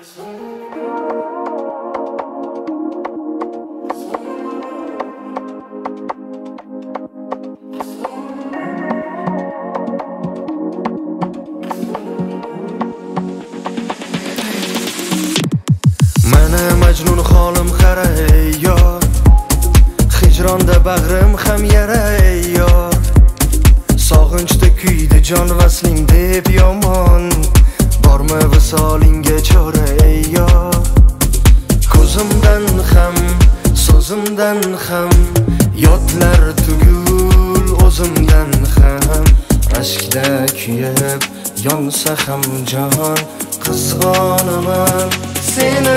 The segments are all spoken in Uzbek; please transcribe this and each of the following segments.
Mana majnun holim qara ey yor, hijronda bag'rim ham yara ey yor. Sog'inchda kuydi jon vasling deb yomon, bormi visolingga chora ey yor. Ko'zimdan ham, so'zimdan ham, yodlar tugul o'zimdan ham. Rashkda kuyib yonsa ham jon, qizg'onaman seni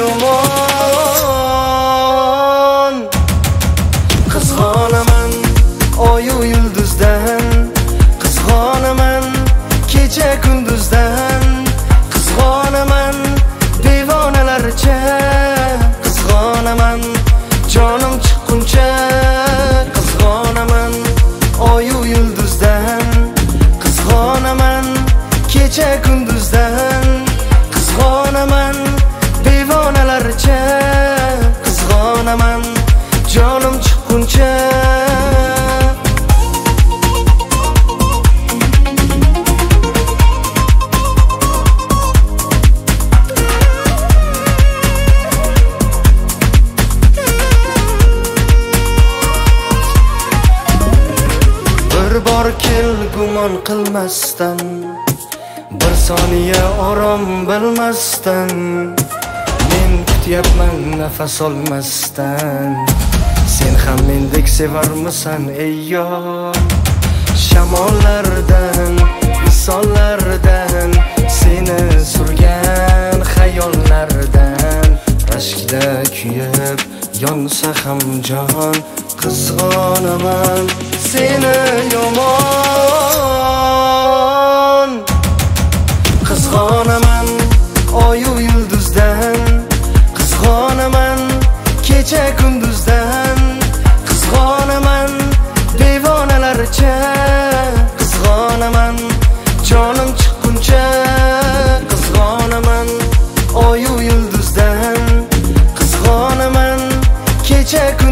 yomon. Qizg'onaman oyu yulduzdan, qizg'onaman kecha kunduzdan, qizg'onaman devonalarcha, qizg'onaman jonim chiqquncha, qizg'onaman oyu yulduzdan, qizg'onaman kecha kunduzdan, qizg'onaman devonalarcha, qizg'onaman jonim chiqquncha. Bir bor kel gumon qilmasdan, bir soniya orom bilmasdan, men kutyapman nafas olmasdan. Sen ham mendek sevarmisan ey yor? Shamollardan, visollardan, seni surgan xayollardan, rashkda kuyib yonsa ham jon, qizg'onaman seni yomon. Qizg'onaman oyu yulduzdan, qizg'onaman kecha kunduzdan, qizg'onaman devonalarcha, qizg'onaman jonim chiqquncha, qizg'onaman oyu yulduzdan, qizg'onaman kecha